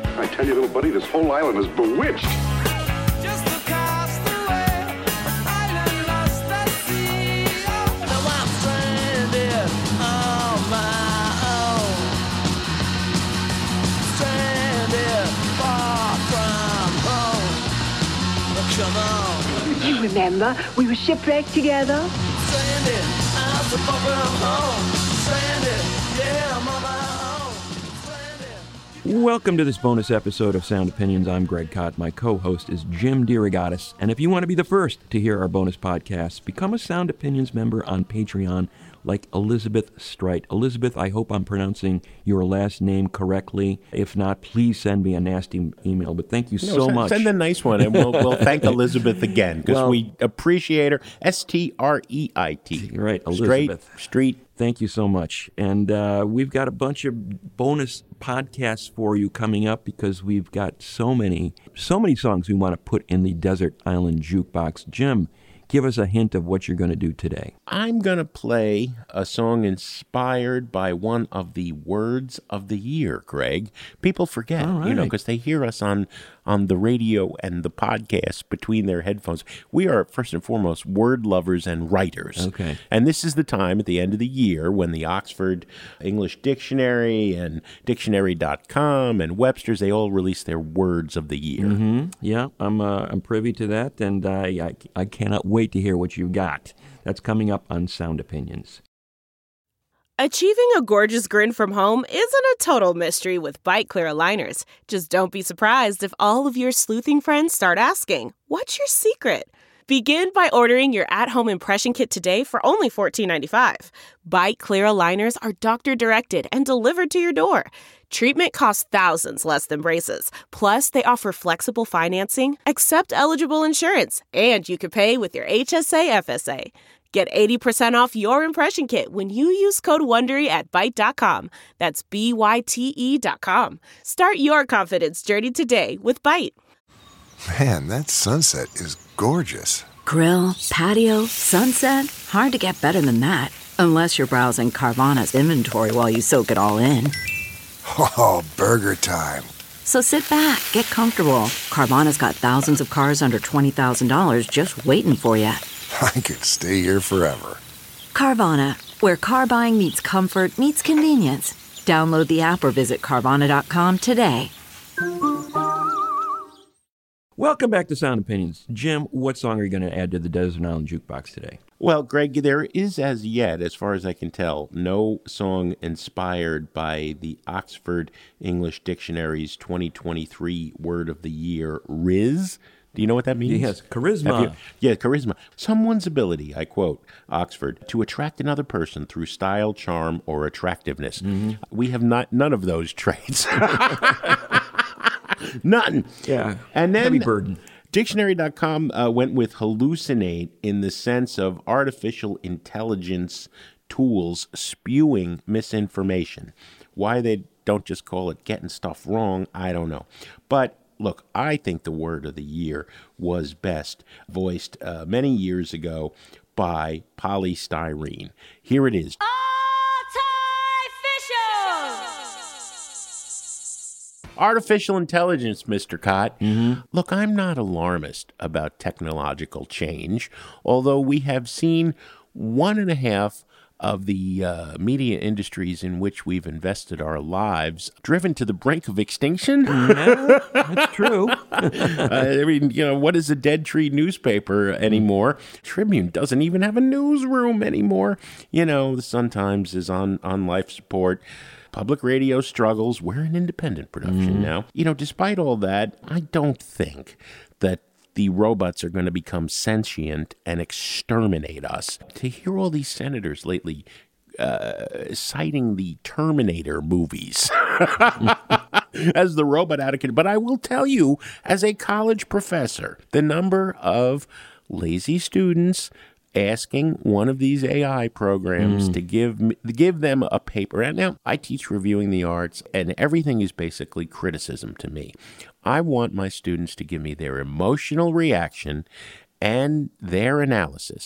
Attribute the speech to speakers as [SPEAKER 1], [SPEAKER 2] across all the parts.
[SPEAKER 1] I tell you, little buddy, this whole island is bewitched.
[SPEAKER 2] Just across the way, an island lost at sea. Now I'm stranded on my own. Stranded far from home. Come on.
[SPEAKER 3] You remember, we were shipwrecked together.
[SPEAKER 2] Stranded, I'm so far from home. Stranded, yeah, I'm on my own.
[SPEAKER 4] Welcome to this bonus episode of Sound Opinions. I'm Greg Kot. My co-host is Jim DeRogatis. And if you want to be the first to hear our bonus podcasts, become a Sound Opinions member on Patreon like Elizabeth Strite. Elizabeth, I hope I'm pronouncing your last name correctly. If not, please send me a nasty email. But thank you so much.
[SPEAKER 5] Send a nice one, and we'll thank Elizabeth again, because we appreciate her. S-T-R-E-I-T.
[SPEAKER 4] You're right, Elizabeth.
[SPEAKER 5] Street.
[SPEAKER 4] Thank you so much. And we've got a bunch of bonus podcasts for you coming up, because we've got so many songs we want to put in the Desert Island Jukebox. Jim, give us a hint of what you're going to do today.
[SPEAKER 5] I'm going to play a song inspired by one of the words of the year, Greg. People forget, because they hear us on the radio and the podcast between their headphones. We are, first and foremost, word lovers and writers.
[SPEAKER 4] Okay.
[SPEAKER 5] And this is the time at the end of the year when the Oxford English Dictionary and Dictionary.com and Webster's, they all release their words of the year.
[SPEAKER 4] Mm-hmm. Yeah, I'm privy to that, and I cannot wait to hear what you got. That's coming up on Sound Opinions.
[SPEAKER 6] Achieving a gorgeous grin from home isn't a total mystery with Bite Clear aligners. Just don't be surprised if all of your sleuthing friends start asking, "What's your secret?" Begin by ordering your at-home impression kit today for only $14.95. Bite Clear aligners are doctor-directed and delivered to your door. Treatment costs thousands less than braces. Plus, they offer flexible financing, accept eligible insurance, and you can pay with your HSA FSA. Get 80% off your impression kit when you use code WONDERY at Byte.com. That's BYTE.com. Start your confidence journey today with Byte.
[SPEAKER 7] Man, that sunset is gorgeous.
[SPEAKER 8] Grill, patio, sunset. Hard to get better than that. Unless you're browsing Carvana's inventory while you soak it all in.
[SPEAKER 7] Oh, burger time.
[SPEAKER 8] So sit back, get comfortable. Carvana's got thousands of cars under $20,000 just waiting for you.
[SPEAKER 7] I could stay here forever.
[SPEAKER 8] Carvana, where car buying meets comfort meets convenience. Download the app or visit Carvana.com today.
[SPEAKER 4] Welcome back to Sound Opinions. Jim, what song are you going to add to the Desert Island Jukebox today?
[SPEAKER 5] Well, Greg, there is as yet, as far as I can tell, no song inspired by the Oxford English Dictionary's 2023 Word of the Year, Riz. Do you know what that means?
[SPEAKER 4] Yes, charisma.
[SPEAKER 5] Yeah, charisma. Someone's ability, I quote, Oxford, to attract another person through style, charm, or attractiveness. Mm-hmm. We have none of those traits. None.
[SPEAKER 4] Yeah,
[SPEAKER 5] and then,
[SPEAKER 4] heavy burden.
[SPEAKER 5] Dictionary.com went with hallucinate in the sense of artificial intelligence tools spewing misinformation. Why they don't just call it getting stuff wrong, I don't know. But look, I think the word of the year was best voiced many years ago by polystyrene. Here it is. Artificial intelligence, Mr. Kot. Mm-hmm. Look, I'm not alarmist about technological change, although we have seen 1.5 of the media industries in which we've invested our lives driven to the brink of extinction.
[SPEAKER 4] Yeah, that's true.
[SPEAKER 5] I mean, what is a Dead Tree newspaper anymore? Tribune doesn't even have a newsroom anymore. The Sun Times is on life support. Public radio struggles. We're an independent production now. Despite all that, I don't think that the robots are going to become sentient and exterminate us. To hear all these senators lately citing the Terminator movies as the robot advocate. But I will tell you, as a college professor, the number of lazy students asking one of these AI programs to give them a paper. And now I teach reviewing the arts, and everything is basically criticism to me. I want my students to give me their emotional reaction and their analysis.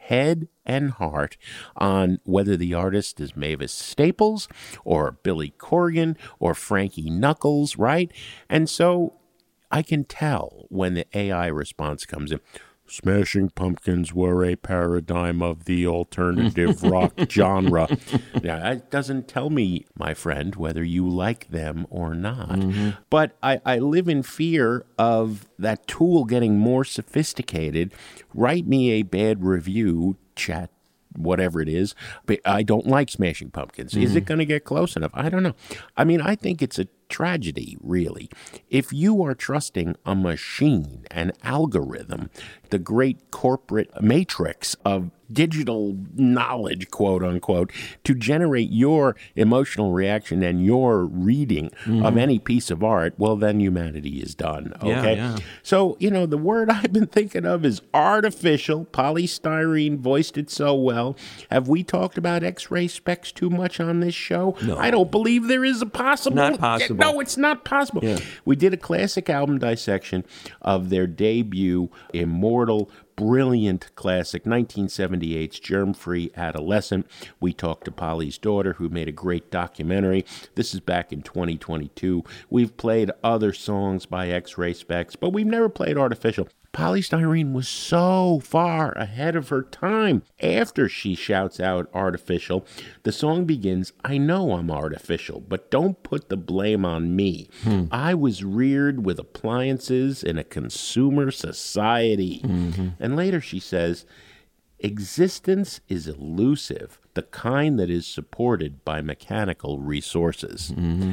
[SPEAKER 5] head and heart on whether the artist is Mavis Staples or Billy Corgan or Frankie Knuckles, right? And so I can tell when the AI response comes in. Smashing Pumpkins were a paradigm of the alternative rock genre. Now, that doesn't tell me, my friend, whether you like them or not. But I live in fear of that tool getting more sophisticated. Write me a bad review, chat, whatever it is, but I don't like Smashing Pumpkins. Is it going to get close enough? I don't know. I mean, I think it's a tragedy, really. If you are trusting a machine, an algorithm, the great corporate matrix of digital knowledge, quote unquote, to generate your emotional reaction and your reading of any piece of art, well, then humanity is done. Okay.
[SPEAKER 4] Yeah.
[SPEAKER 5] So, the word I've been thinking of is artificial. Polystyrene voiced it so well. Have we talked about X-ray specs too much on this show?
[SPEAKER 4] No.
[SPEAKER 5] I don't believe there is a possible.
[SPEAKER 4] Not possible.
[SPEAKER 5] No, it's not possible.
[SPEAKER 4] Yeah.
[SPEAKER 5] We did a classic album dissection of their debut, Immortal, brilliant classic, 1978's Germ-Free Adolescent. We talked to Polly's daughter, who made a great documentary. This is back in 2022. We've played other songs by X-Ray Specs, but we've never played Artificial. Polystyrene was so far ahead of her time. After she shouts out Artificial, the song begins, I know I'm artificial, but don't put the blame on me. I was reared with appliances in a consumer society. And later she says, existence is elusive, the kind that is supported by mechanical resources.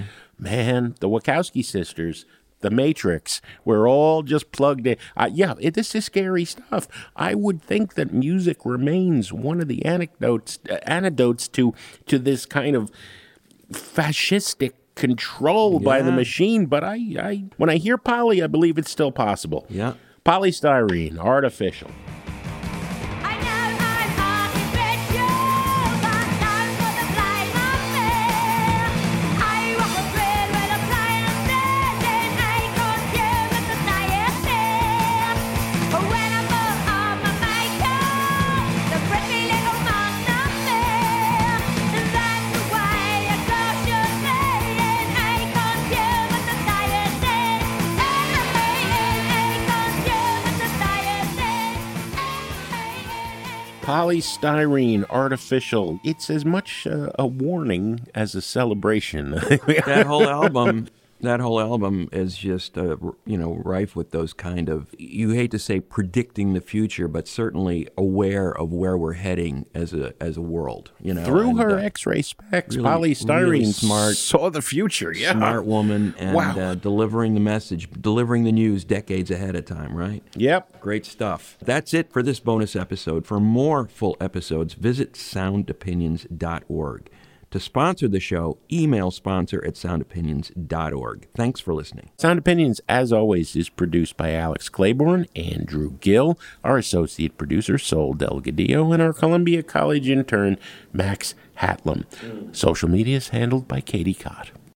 [SPEAKER 5] Man, the Wachowski sisters, The Matrix, we're all just plugged in. This is scary stuff. I would think that music remains one of the antidotes to this kind of fascistic control by the machine. But I when I hear Polly, I believe it's still possible.
[SPEAKER 4] Yeah.
[SPEAKER 5] Polystyrene, Artificial. Polystyrene, Artificial. It's as much a warning as a celebration.
[SPEAKER 4] That whole album is just rife with those kind of, you hate to say predicting the future, but certainly aware of where we're heading as a world.
[SPEAKER 5] Through her X-ray specs,
[SPEAKER 4] really,
[SPEAKER 5] Polystyrene
[SPEAKER 4] really smart,
[SPEAKER 5] saw the future. Yeah,
[SPEAKER 4] smart woman, and delivering the message, delivering the news decades ahead of time. Right.
[SPEAKER 5] Yep.
[SPEAKER 4] Great stuff. That's it for this bonus episode. For more full episodes, visit soundopinions.org. To sponsor the show, email sponsor@soundopinions.org. Thanks for listening.
[SPEAKER 5] Sound Opinions, as always, is produced by Alex Claiborne, Andrew Gill, our associate producer, Sol Delgadillo, and our Columbia College intern, Max Hatlam. Social media is handled by Katie Cott.